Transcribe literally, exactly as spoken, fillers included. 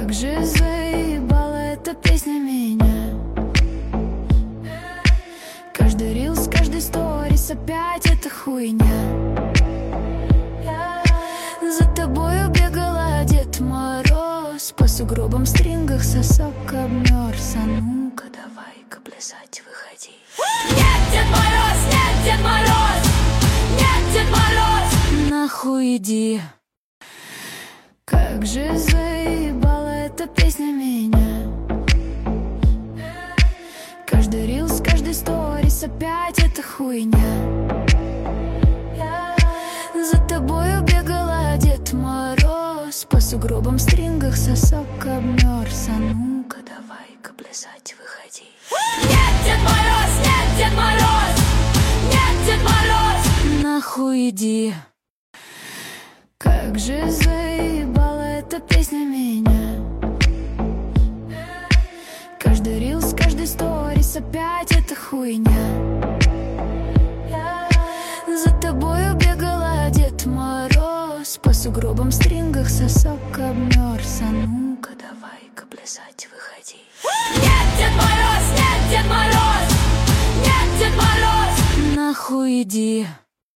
Как же заебала эта песня меня. Каждый рилс, каждый сторис, опять эта хуйня. За тобою бегала Дед Мороз, по сугробам, стрингах сосок обмерз. А ну-ка давай-ка плясать выходи. Нет, Дед Мороз, нет, Дед Мороз, нет, Дед Мороз, нахуй иди. Как же заебала эта песня меня. Каждый рилс, каждый сторис, опять эта хуйня. За тобою бегала Дед Мороз, по сугробам, стрингах сосок обмерз. А ну-ка давай-ка плясать выходи. Нет, Дед Мороз, нет, Дед Мороз, нет, Дед Мороз, нахуй иди. Как же заебала эта песня меня. Каждый рилс, каждый сторис, опять эта хуйня. За тобою бегала Дед Мороз, по сугробам, стрингах сосок обмерз. А ну-ка давай-ка плясать выходи. Нет, Дед Мороз, нет, Дед Мороз, нет, Дед Мороз, нахуй иди.